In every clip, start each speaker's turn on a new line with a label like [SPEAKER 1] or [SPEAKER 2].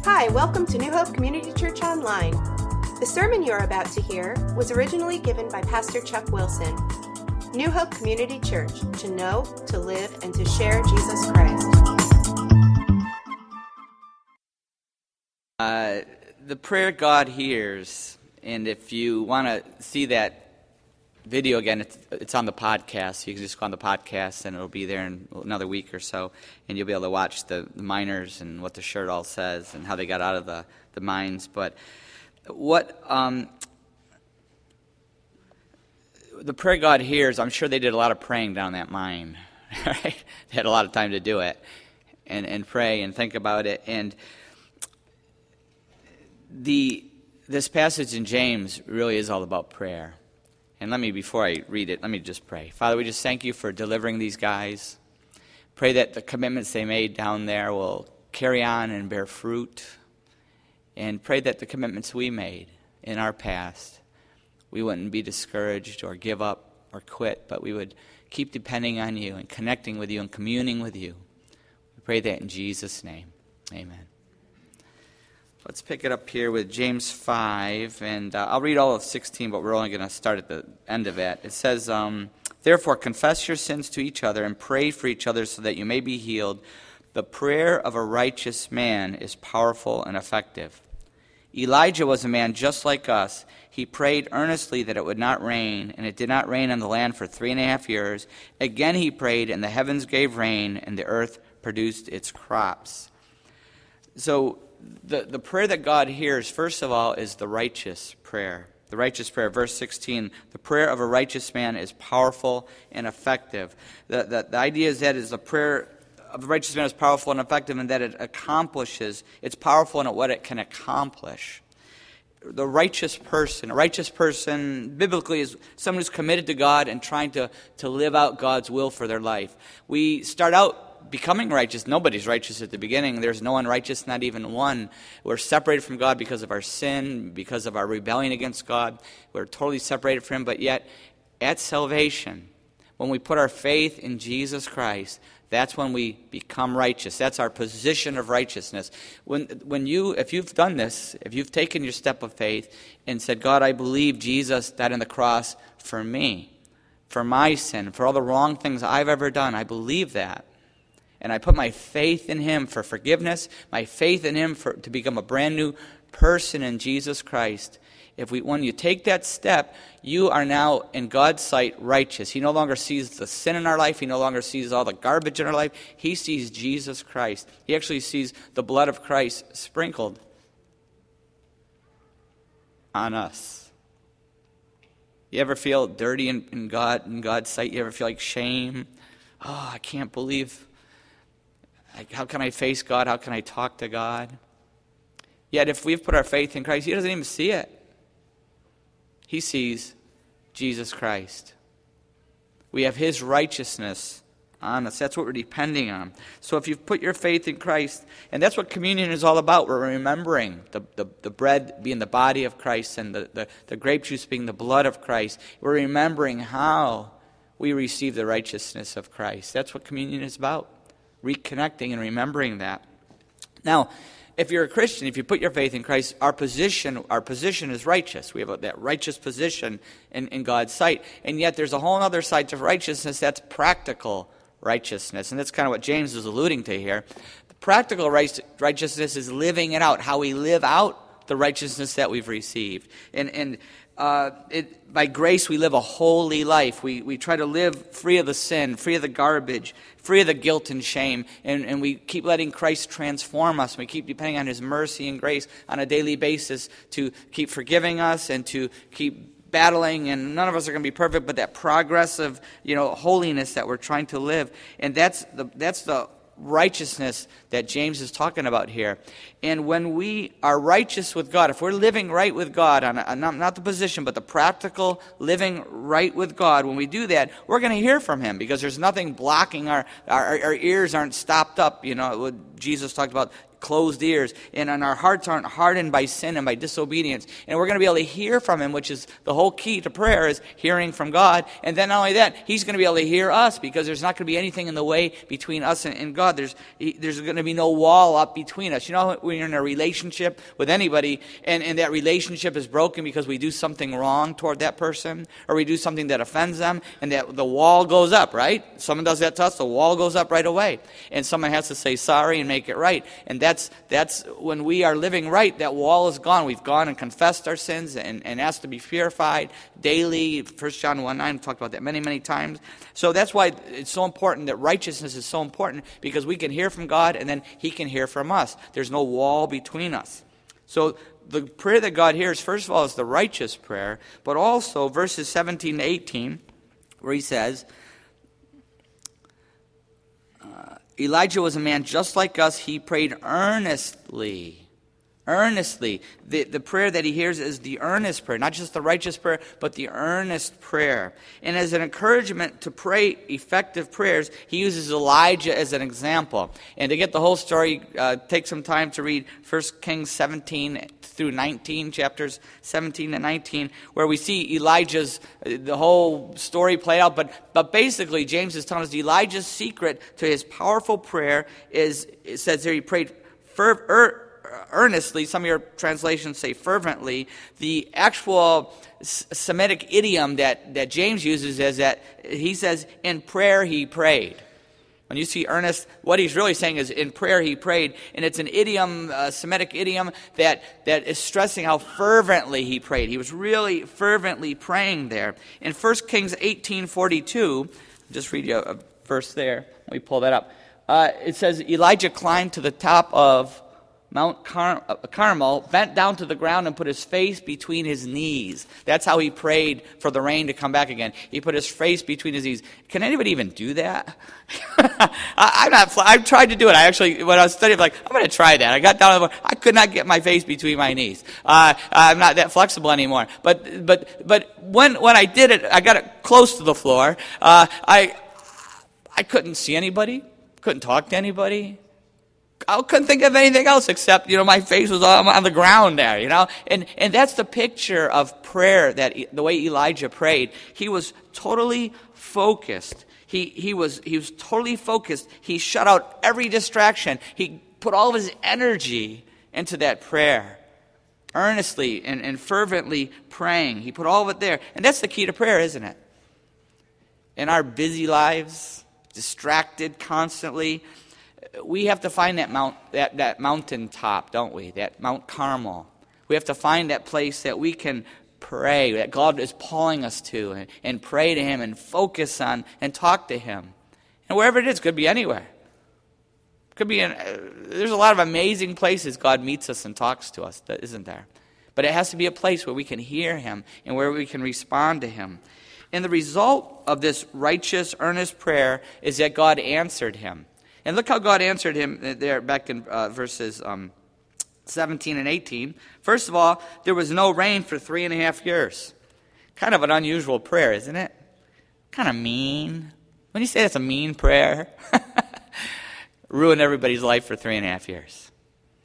[SPEAKER 1] Hi, welcome to New Hope Community Church Online. The sermon you're about to hear was originally given by Pastor Chuck Wilson. New Hope Community Church, to know, to live, and to share Jesus Christ.
[SPEAKER 2] The prayer God hears, and if you want to see that video again, it's on the podcast. You can just go on the podcast, and it'll be there in another week or so, and you'll be able to watch the miners and what the shirt all says and how they got out of the mines. But what the prayer God hears, I'm sure they did a lot of praying down that mine. Right? They had a lot of time to do it and pray and think about it. And this passage in James really is all about prayer. And before I read it, let me just pray. Father, we just thank you for delivering these guys. Pray that the commitments they made down there will carry on and bear fruit. And pray that the commitments we made in our past, we wouldn't be discouraged or give up or quit, but we would keep depending on you and connecting with you and communing with you. We pray that in Jesus' name. Amen. Let's pick it up here with James 5, and I'll read all of 16, but we're only going to start at the end of it. It says, Therefore, confess your sins to each other and pray for each other so that you may be healed. The prayer of a righteous man is powerful and effective. Elijah was a man just like us. He prayed earnestly that it would not rain, and it did not rain on the land for 3.5 years. Again he prayed, and the heavens gave rain, and the earth produced its crops. So the prayer that God hears, first of all, is the righteous prayer. The righteous prayer, verse 16, the prayer of a righteous man is powerful and effective. The idea is that the prayer of a righteous man is powerful and effective in that it's powerful in what it can accomplish. A righteous person, biblically, is someone who's committed to God and trying to live out God's will for their life. We start out becoming righteous. Nobody's righteous at the beginning. There's no one righteous, not even one. We're separated from God because of our sin, because of our rebellion against God. We're totally separated from Him. But yet, at salvation, when we put our faith in Jesus Christ, that's when we become righteous. That's our position of righteousness. If you've done this, if you've taken your step of faith and said, God, I believe Jesus died on the cross for me, for my sin, for all the wrong things I've ever done, I believe that. And I put my faith in Him for forgiveness, my faith in Him to become a brand new person in Jesus Christ. When you take that step, you are now in God's sight righteous. He no longer sees the sin in our life. He no longer sees all the garbage in our life. He sees Jesus Christ. He actually sees the blood of Christ sprinkled on us. You ever feel dirty in God's sight? You ever feel like shame? Oh, I can't believe. How can I face God? How can I talk to God? Yet if we've put our faith in Christ, He doesn't even see it. He sees Jesus Christ. We have His righteousness on us. That's what we're depending on. So if you've put your faith in Christ, and that's what communion is all about. We're remembering the bread being the body of Christ and the grape juice being the blood of Christ. We're remembering how we receive the righteousness of Christ. That's what communion is about. Reconnecting and remembering that. Now, if you're a Christian, if you put your faith in Christ, our position is righteous. We have that righteous position in God's sight. And yet there's a whole other side to righteousness that's practical righteousness. And that's kind of what James is alluding to here. The practical righteousness is living it out, how we live out the righteousness that we've received. And by grace we live a holy life. We try to live free of the sin, free of the garbage, free of the guilt and shame, and we keep letting Christ transform us. We keep depending on His mercy and grace on a daily basis to keep forgiving us and to keep battling, and none of us are going to be perfect, but that progressive, holiness that we're trying to live. And that's the righteousness that James is talking about here. And when we are righteous with God, if we're living right with God, not the position, but the practical living right with God, when we do that, we're going to hear from Him because there's nothing blocking our ears aren't stopped up. What Jesus talked about, closed ears, and our hearts aren't hardened by sin and by disobedience. And we're going to be able to hear from him, which is the whole key to prayer, is hearing from God. And then not only that, he's going to be able to hear us, because there's not going to be anything in the way between us and God. There's going to be no wall up between us. You know, when you're in a relationship with anybody, and that relationship is broken because we do something wrong toward that person, or we do something that offends them, and that the wall goes up, right? Someone does that to us, the wall goes up right away. And someone has to say sorry and make it right. And that's when we are living right, that wall is gone. We've gone and confessed our sins and asked to be purified daily. 1 John 1:9, we've talked about that many, many times. So that's why it's so important that righteousness is so important, because we can hear from God and then he can hear from us. There's no wall between us. So the prayer that God hears, first of all, is the righteous prayer, but also verses 17 to 18, where he says, Elijah was a man just like us. He prayed earnestly. Earnestly. The prayer that he hears is the earnest prayer, not just the righteous prayer, but the earnest prayer. And as an encouragement to pray effective prayers, he uses Elijah as an example. And to get the whole story, take some time to read 1 Kings 17 through 19, chapters 17 and 19, where we see Elijah's, the whole story played out. But basically, James is telling us Elijah's secret to his powerful prayer is, it says here, he prayed earnestly. Some of your translations say fervently. The actual Semitic idiom that James uses is that he says, in prayer he prayed. When you see earnest, what he's really saying is in prayer he prayed. And it's an idiom, a Semitic idiom, that is stressing how fervently he prayed. He was really fervently praying there. In 1 Kings 18:42, just read you a verse there. Let me pull that up. It says, Elijah climbed to the top of Mount Carmel, bent down to the ground and put his face between his knees. That's how he prayed for the rain to come back again. He put his face between his knees. Can anybody even do that? I've tried to do it. I actually, when I was studying, I'm like, I'm going to try that. I got down on the floor. I could not get my face between my knees. I'm not that flexible anymore. But when I did it, I got it close to the floor. I couldn't see anybody. Couldn't talk to anybody. I couldn't think of anything else except, my face was on the ground there, And that's the picture of prayer, that the way Elijah prayed. He was totally focused. He was totally focused. He shut out every distraction. He put all of his energy into that prayer. Earnestly and fervently praying. He put all of it there. And that's the key to prayer, isn't it? In our busy lives, distracted constantly, we have to find that mountaintop, don't we? That Mount Carmel. We have to find that place that we can pray, that God is calling us to, and pray to him and focus on and talk to him. And wherever it is, could be anywhere. Could be there's a lot of amazing places God meets us and talks to us, isn't there? But it has to be a place where we can hear him and where we can respond to him. And the result of this righteous, earnest prayer is that God answered him. And look how God answered him there back in verses 17 and 18. First of all, there was no rain for 3.5 years. Kind of an unusual prayer, isn't it? Kind of mean. When you say that's a mean prayer, ruin everybody's life for 3.5 years.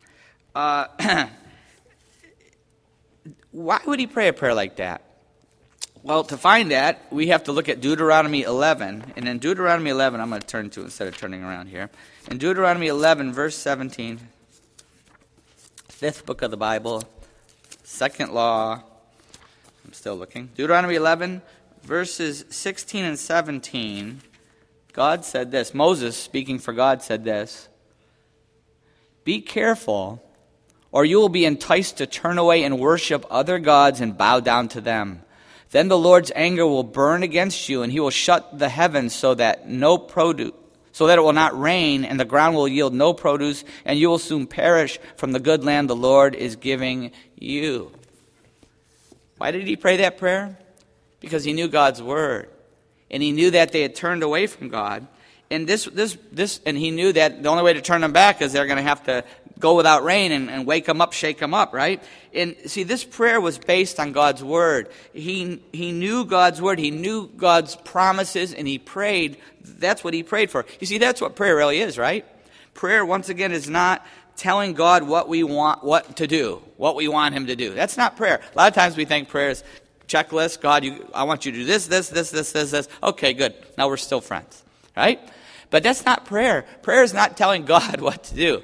[SPEAKER 2] Why would he pray a prayer like that? Well, to find that, we have to look at Deuteronomy 11. And in Deuteronomy 11, I'm going to turn to instead of turning around here. In Deuteronomy 11, verse 17, fifth book of the Bible, second law. I'm still looking. Deuteronomy 11, verses 16 and 17. God said this. Moses, speaking for God, said this. Be careful, or you will be enticed to turn away and worship other gods and bow down to them. Then the Lord's anger will burn against you, and he will shut the heavens so that it will not rain, and the ground will yield no produce, and you will soon perish from the good land the Lord is giving you. Why did he pray that prayer? Because he knew God's word, and he knew that they had turned away from God, and and he knew that the only way to turn them back is they're going to have to go without rain and wake them up, shake them up, right? And see, this prayer was based on God's word. He knew God's word. He knew God's promises, and he prayed. That's what he prayed for. You see, that's what prayer really is, right? Prayer, once again, is not telling God what we want, what to do, what we want him to do. That's not prayer. A lot of times we think prayer is checklist. God, I want you to do this. Okay, good. Now we're still friends, right? But that's not prayer. Prayer is not telling God what to do.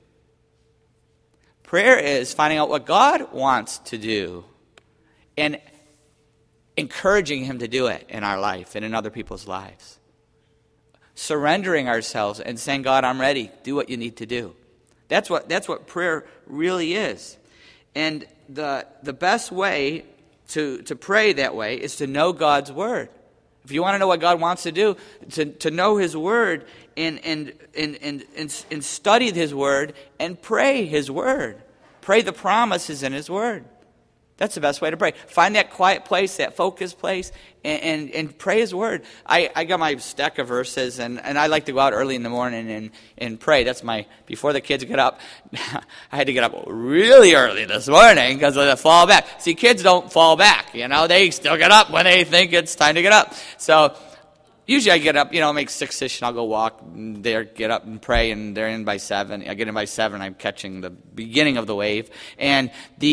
[SPEAKER 2] Prayer is finding out what God wants to do and encouraging him to do it in our life and in other people's lives. Surrendering ourselves and saying, God, I'm ready. Do what you need to do. That's what prayer really is. And the best way to pray that way is to know God's word. If you want to know what God wants to do, to know his word and study his word and pray his word. Pray the promises in his word. That's the best way to pray. Find that quiet place, that focused place, and pray his word. I got my stack of verses, and I like to go out early in the morning and pray. That's before the kids get up. I had to get up really early this morning because of the fall back. See, kids don't fall back, They still get up when they think it's time to get up. So usually I get up, make 6-ish, and I'll go walk. They get up and pray, and they're in by 7. I get in by 7, I'm catching the beginning of the wave. And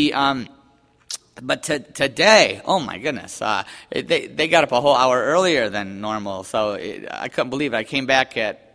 [SPEAKER 2] But today, oh my goodness, they got up a whole hour earlier than normal. So I couldn't believe it. I came back at,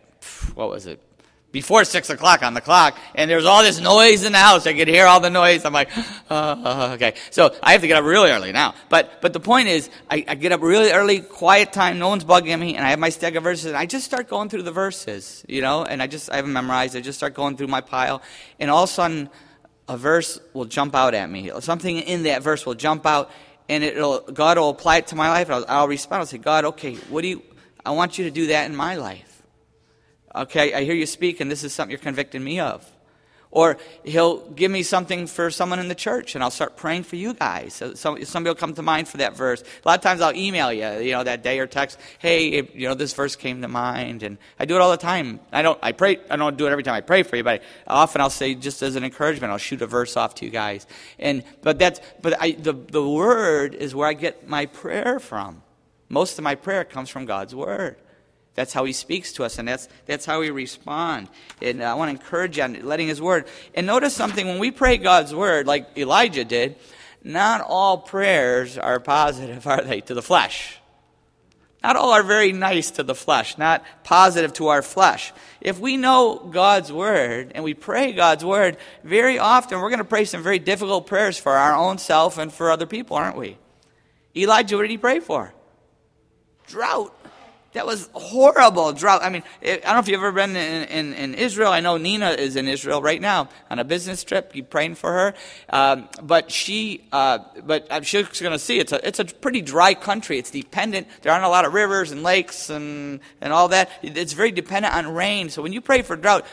[SPEAKER 2] before 6 o'clock on the clock, and there was all this noise in the house. I could hear all the noise. I'm like, okay. So I have to get up really early now. But the point is, I get up really early, quiet time, no one's bugging me, and I have my stack of verses, and I just start going through the verses, and I haven't memorized. I just start going through my pile, and all of a sudden, a verse will jump out at me. Something in that verse will jump out, and God will apply it to my life. I'll respond. I'll say, God, okay, I want you to do that in my life. Okay, I hear you speak, and this is something you're convicting me of. Or he'll give me something for someone in the church, and I'll start praying for you guys. So somebody will come to mind for that verse. A lot of times I'll email you, that day or text, hey, this verse came to mind. And I do it all the time. I don't do it every time I pray for you, but often I'll say, just as an encouragement, I'll shoot a verse off to you guys. But the word is where I get my prayer from. Most of my prayer comes from God's word. That's how he speaks to us, and that's how we respond. And I want to encourage you on letting his word. And notice something, when we pray God's word, like Elijah did, not all prayers are positive, are they, to the flesh? Not all are very nice to the flesh, not positive to our flesh. If we know God's word and we pray God's word, very often we're going to pray some very difficult prayers for our own self and for other people, aren't we? Elijah, what did he pray for? Drought. That was horrible drought. I mean, I don't know if you've ever been in Israel. I know Nina is in Israel right now on a business trip. Keep praying for her. But she's going to see it's a pretty dry country. It's dependent. There aren't a lot of rivers and lakes and all that. It's very dependent on rain. So when you pray for drought,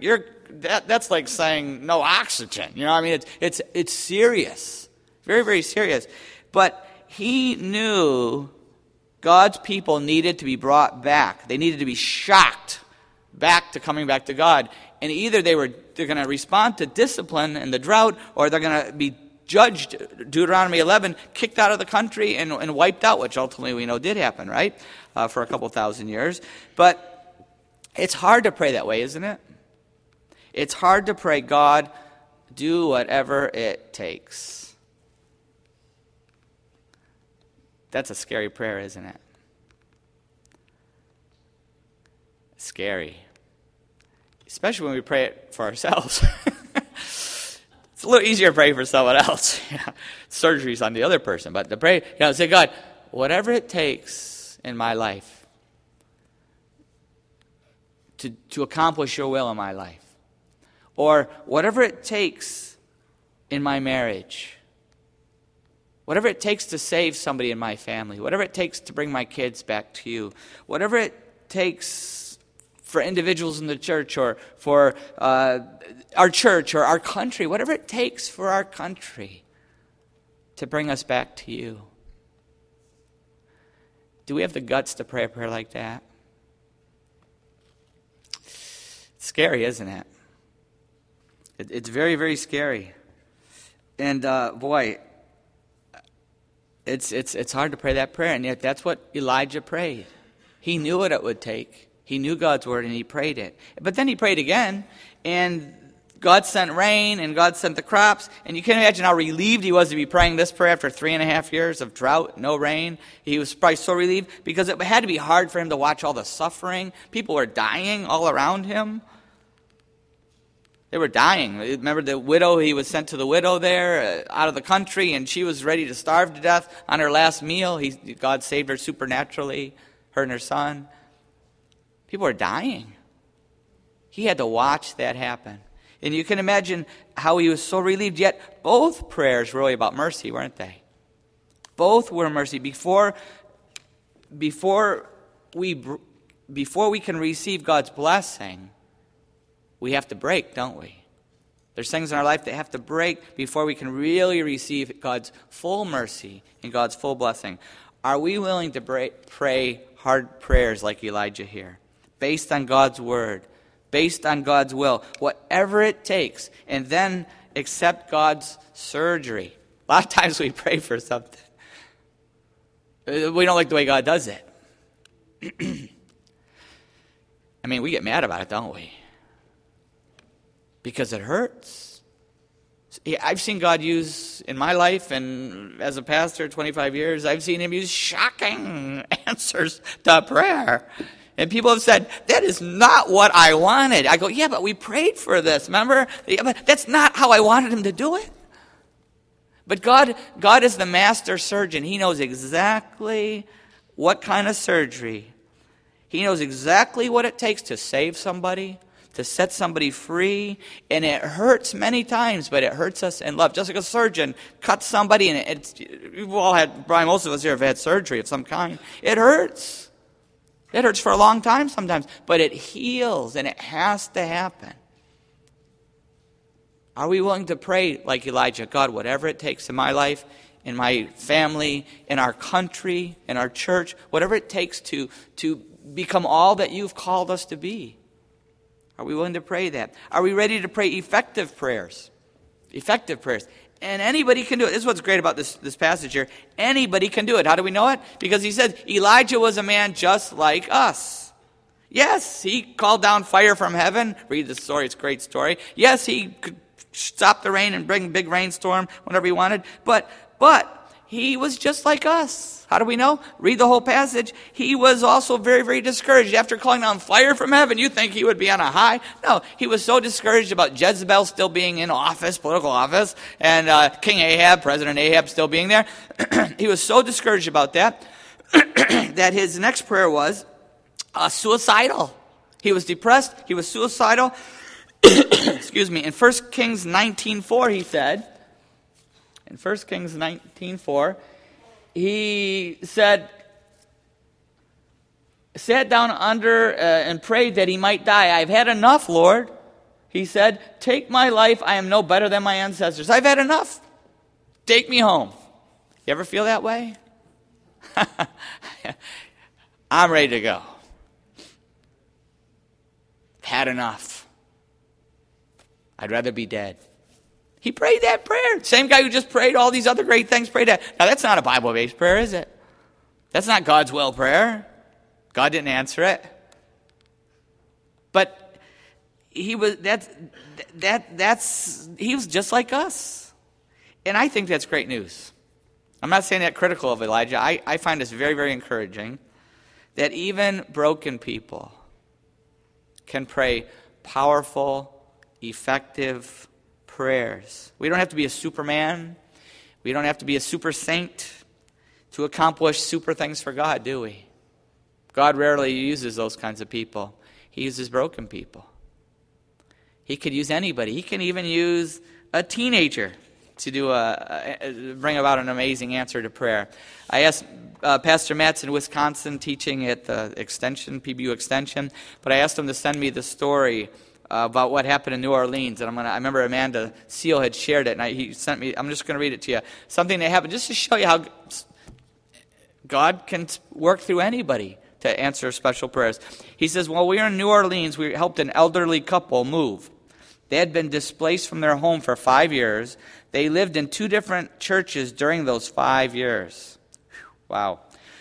[SPEAKER 2] that's like saying no oxygen. It's serious, very, very serious. But he knew God's people needed to be brought back. They needed to be shocked back to coming back to God. And either they're going to respond to discipline and the drought, or they're going to be judged, Deuteronomy 11, kicked out of the country and wiped out, which ultimately we know did happen, right? For a couple thousand years. But it's hard to pray that way, isn't it? It's hard to pray, God, do whatever it takes. That's a scary prayer, isn't it? Scary. Especially when we pray it for ourselves. It's a little easier to pray for someone else. Surgery's on the other person. But to pray, say, God, whatever it takes in my life to accomplish your will in my life. Or whatever it takes in my marriage. Whatever it takes to save somebody in my family. Whatever it takes to bring my kids back to you. Whatever it takes for individuals in the church or for our church or our country. Whatever it takes for our country to bring us back to you. Do we have the guts to pray a prayer like that? It's scary, isn't it? It's very, very scary. And boy, it's hard to pray that prayer, and yet that's what Elijah prayed. He knew what it would take. He knew God's word and he prayed it. But then he prayed again, and God sent rain and God sent the crops. And you can imagine how relieved he was to be praying this prayer after 3.5 years of drought, no rain. He was probably so relieved because it had to be hard for him to watch all the suffering. People were dying all around him. They were dying. Remember the widow, he was sent to the widow there out of the country, and she was ready to starve to death on her last meal. God saved her supernaturally, her and her son. People were dying. He had to watch that happen. And you can imagine how he was so relieved. Yet both prayers were really about mercy, weren't they? Both were mercy. Before we can receive God's blessing, we have to break, don't we? There's things in our life that have to break before we can really receive God's full mercy and God's full blessing. Are we willing to pray hard prayers like Elijah here? Based on God's word, based on God's will, whatever it takes, and then accept God's surgery. A lot of times we pray for something. We don't like the way God does it. I mean, we get mad about it, don't we? Because it hurts. I've seen God use, in my life, and as a pastor, 25 years, I've seen him use shocking answers to prayer. And people have said, that is not what I wanted. I go, yeah, but we prayed for this, remember? Yeah, but that's not how I wanted him to do it. But God is the master surgeon. He knows exactly what kind of surgery. He knows exactly what it takes to save somebody, to set somebody free. And it hurts many times, but it hurts us in love. Just like a surgeon cuts somebody, and we've all had, probably most of us here have had surgery of some kind. It hurts. It hurts for a long time sometimes, but it heals, and it has to happen. Are we willing to pray like Elijah? God, whatever it takes in my life, in my family, in our country, in our church, whatever it takes to become all that you've called us to be. Are we willing to pray that? Are we ready to pray effective prayers? Effective prayers. And anybody can do it. This is what's great about this passage here. Anybody can do it. How do we know it? Because he said Elijah was a man just like us. Yes, he called down fire from heaven. Read the story. It's a great story. Yes, he could stop the rain and bring a big rainstorm whenever he wanted. But he was just like us. How do we know? Read the whole passage. He was also very, very discouraged. After calling down fire from heaven, you'd think he would be on a high. No, he was so discouraged about Jezebel still being in office, political office, and King Ahab, President Ahab still being there. He was so discouraged about that that his next prayer was suicidal. He was depressed. He was suicidal. Excuse me. In 1 Kings 19:4, he said, in 1 Kings 19:4, he said, sat down under and prayed that he might die. I've had enough, Lord. He said, take my life. I am no better than my ancestors. I've had enough. Take me home. You ever feel that way? I'm ready to go. Had enough. I'd rather be dead. He prayed that prayer. Same guy who just prayed all these other great things prayed that. Now, that's not a Bible-based prayer, is it? That's not God's will prayer. God didn't answer it. But he was he was just like us. And I think that's great news. I'm not saying that critical of Elijah. I find this very, very encouraging that even broken people can pray powerful, effective prayers. We don't have to be a superman. We don't have to be a super saint to accomplish super things for God, do we? God rarely uses those kinds of people. He uses broken people. He could use anybody. He can even use a teenager to bring about an amazing answer to prayer. I asked Pastor Matt's in Wisconsin teaching at the extension, PBU extension, but I asked him to send me the story about what happened in New Orleans, and I remember Amanda Seal had shared it, and he sent me. I'm just going to read it to you. Something that happened just to show you how God can work through anybody to answer special prayers. He says, while we were in New Orleans, we helped an elderly couple move. They had been displaced from their home for 5 years. They lived in 2 different churches during those 5 years. Wow.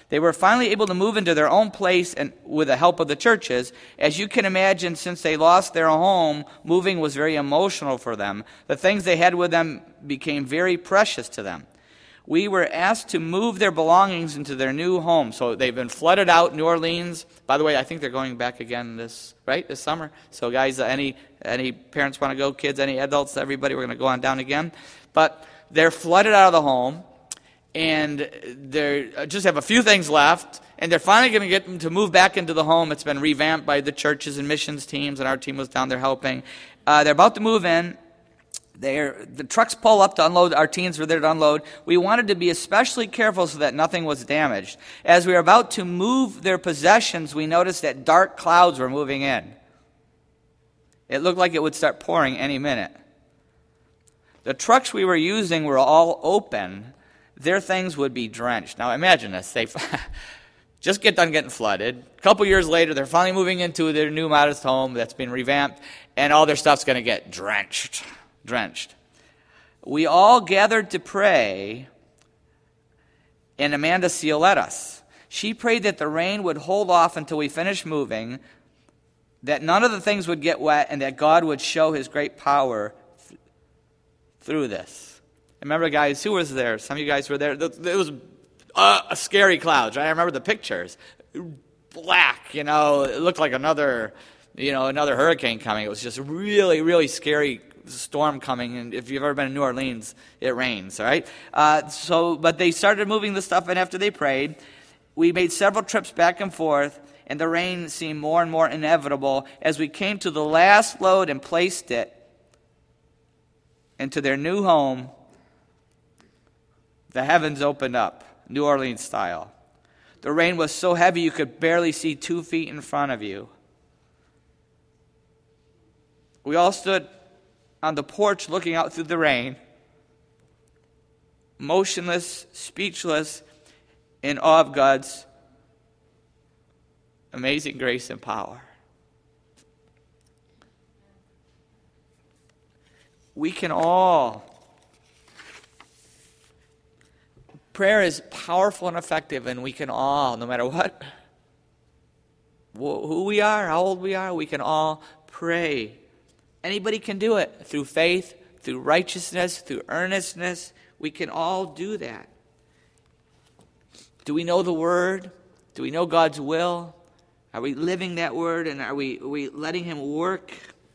[SPEAKER 2] They were finally able to move into their own place and with the help of the churches. As you can imagine, since they lost their home, moving was very emotional for them. The things they had with them became very precious to them. We were asked to move their belongings into their new home. So they've been flooded out, New Orleans. By the way, I think they're going back again this summer. So guys, any parents want to go, kids, any adults, everybody, we're going to go on down again. But they're flooded out of the home. And they just have a few things left, and they're finally going to get them to move back into the home. It's been revamped by the churches and missions teams, and our team was down there helping. They're about to move in. The trucks pull up to unload. Our teens were there to unload. We wanted to be especially careful so that nothing was damaged. As we were about to move their possessions, we noticed that dark clouds were moving in. It looked like it would start pouring any minute. The trucks we were using were all open. Their things would be drenched. Now imagine this. They just get done getting flooded. A couple years later, they're finally moving into their new modest home that's been revamped, and all their stuff's going to get drenched. We all gathered to pray, and Amanda Seal led us. She prayed that the rain would hold off until we finished moving, that none of the things would get wet, and that God would show his great power through this. Remember, guys, who was there? Some of you guys were there. It was scary clouds, right? I remember the pictures. Black, it looked like another hurricane coming. It was just really, really scary storm coming. And if you've ever been in New Orleans, it rains, all right? But they started moving the stuff in after they prayed. We made several trips back and forth, and the rain seemed more and more inevitable. As we came to the last load and placed it into their new home, the heavens opened up, New Orleans style. The rain was so heavy you could barely see 2 feet in front of you. We all stood on the porch looking out through the rain, motionless, speechless, in awe of God's amazing grace and power. We can all. Prayer is powerful and effective, and we can all, no matter who we are, how old we are, we can all pray. Anybody can do it through faith, through righteousness, through earnestness. We can all do that. Do we know the Word? Do we know God's will? Are we living that Word, and are we letting Him work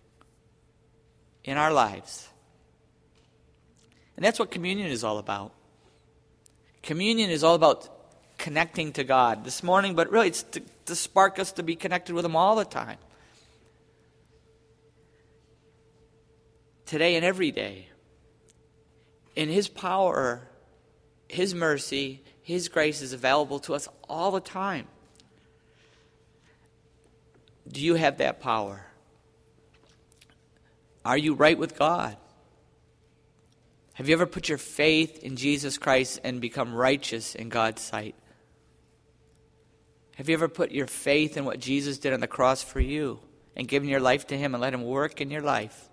[SPEAKER 2] in our lives? And that's what communion is all about. Communion is all about connecting to God this morning, but really it's to spark us to be connected with Him all the time. Today and every day. In His power, His mercy, His grace is available to us all the time. Do you have that power? Are you right with God? Have you ever put your faith in Jesus Christ and become righteous in God's sight? Have you ever put your faith in what Jesus did on the cross for you and given your life to Him and let Him work in your life?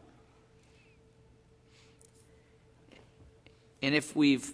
[SPEAKER 2] And if you've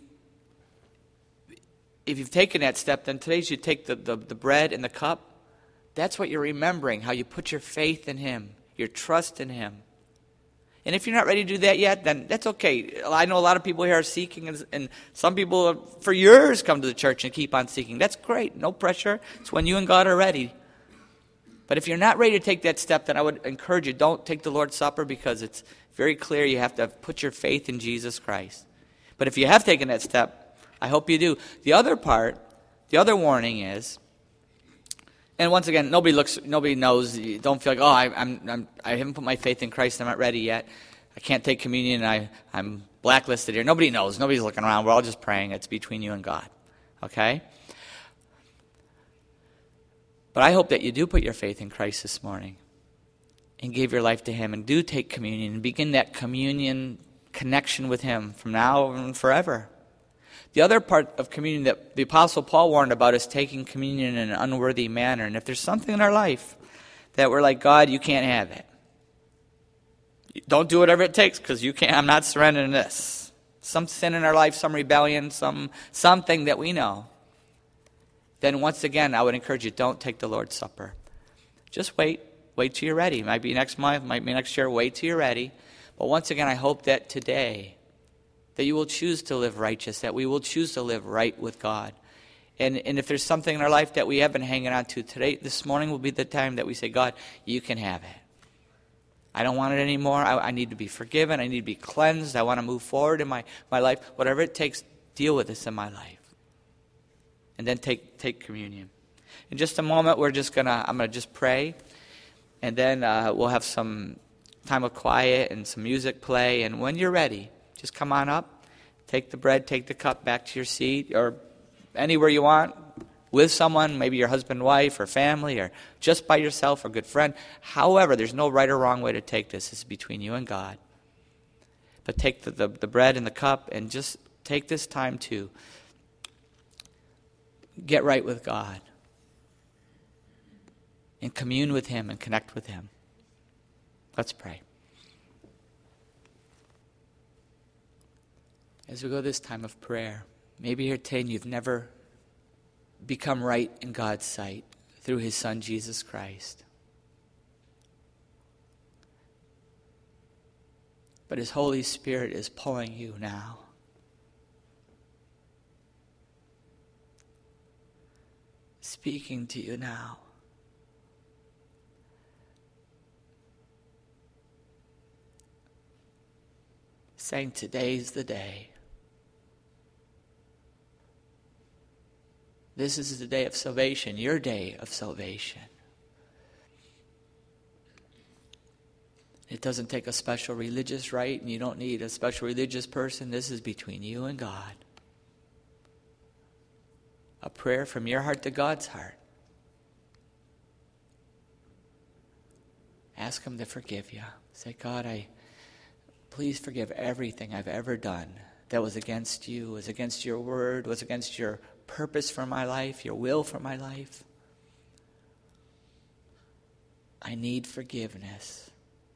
[SPEAKER 2] taken that step, then today you take the bread and the cup. That's what you're remembering, how you put your faith in Him, your trust in Him. And if you're not ready to do that yet, then that's okay. I know a lot of people here are seeking, and some people for years come to the church and keep on seeking. That's great. No pressure. It's when you and God are ready. But if you're not ready to take that step, then I would encourage you, don't take the Lord's Supper, because it's very clear you have to put your faith in Jesus Christ. But if you have taken that step, I hope you do. The other other warning is, and once again, nobody knows. Don't feel like, I haven't put my faith in Christ. I'm not ready yet. I can't take communion. I'm blacklisted here. Nobody knows. Nobody's looking around. We're all just praying. It's between you and God. Okay? But I hope that you do put your faith in Christ this morning and give your life to Him and do take communion and begin that communion connection with Him from now and forever. The other part of communion that the Apostle Paul warned about is taking communion in an unworthy manner. And if there's something in our life that we're like, God, you can't have it. Don't do whatever it takes, because you can't. I'm not surrendering this. Some sin in our life, some rebellion, something that we know. then once again, I would encourage you, don't take the Lord's Supper. Just wait. Wait till you're ready. Might be next month, might be next year. Wait till you're ready. But once again, I hope that today, that you will choose to live righteous, that we will choose to live right with God. And if there's something in our life that we have been hanging on to today, this morning will be the time that we say, God, you can have it. I don't want it anymore. I need to be forgiven. I need to be cleansed. I want to move forward in my life. Whatever it takes, deal with this in my life. And then take communion. In just a moment, I'm going to just pray. And then we'll have some time of quiet and some music play. And when you're ready, just come on up. Take the bread, take the cup back to your seat or anywhere you want. With someone, maybe your husband, wife, or family, or just by yourself, or good friend. However, there's no right or wrong way to take this. It's between you and God. But take the bread and the cup and just take this time to get right with God and commune with Him and connect with Him. Let's pray. As we go this time of prayer, maybe you're today and you've never become right in God's sight through His Son, Jesus Christ. But His Holy Spirit is pulling you now. Speaking to you now. Saying today's the day. This is the day of salvation, your day of salvation. It doesn't take a special religious rite, and you don't need a special religious person. This is between you and God. A prayer from your heart to God's heart. Ask Him to forgive you. Say, God, please forgive everything I've ever done that was against you, was against your word, was against your purpose for my life, your will for my life. I need forgiveness.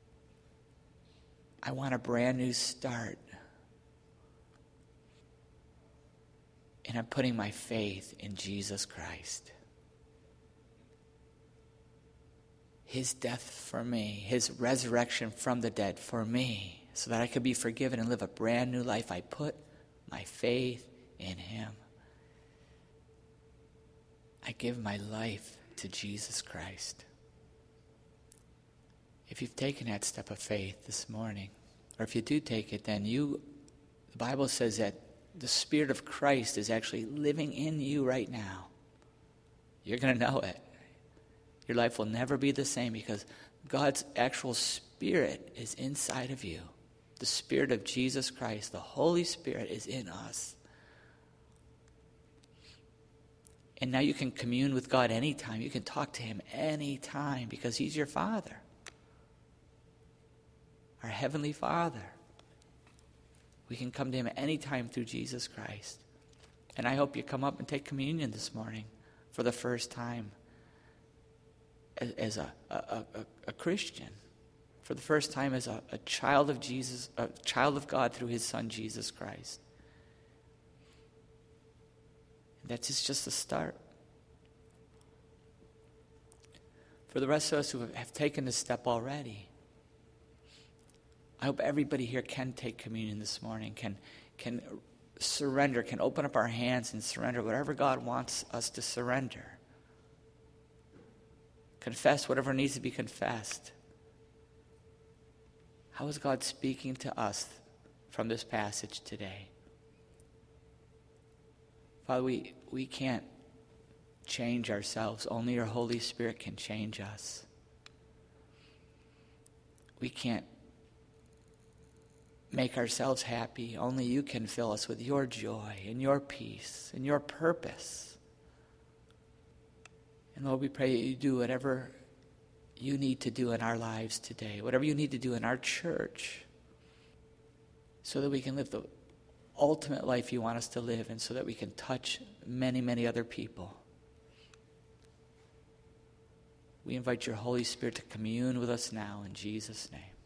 [SPEAKER 2] I want a brand new start. And I'm putting my faith in Jesus Christ. His death for me, His resurrection from the dead for me, so that I could be forgiven and live a brand new life. I put my faith in Him. I give my life to Jesus Christ. If you've taken that step of faith this morning, or if you do take it, then the Bible says that the Spirit of Christ is actually living in you right now. You're going to know it. Your life will never be the same because God's actual Spirit is inside of you. The Spirit of Jesus Christ, the Holy Spirit, is in us. And now you can commune with God anytime. You can talk to Him anytime because He's your Father. Our Heavenly Father. We can come to Him anytime through Jesus Christ. And I hope you come up and take communion this morning for the first time as a Christian. For the first time as a child of Jesus, a child of God through His Son, Jesus Christ. That's just the start. For the rest of us who have taken this step already, I hope everybody here can take communion this morning, can surrender, can open up our hands and surrender whatever God wants us to surrender. Confess whatever needs to be confessed. How is God speaking to us from this passage today? Father, we can't change ourselves. Only your Holy Spirit can change us. We can't make ourselves happy. Only you can fill us with your joy and your peace and your purpose. And Lord, we pray that you do whatever you need to do in our lives today, whatever you need to do in our church, so that we can live the ultimate life you want us to live, and so that we can touch many, many other people. We invite your Holy Spirit to commune with us now in Jesus' name.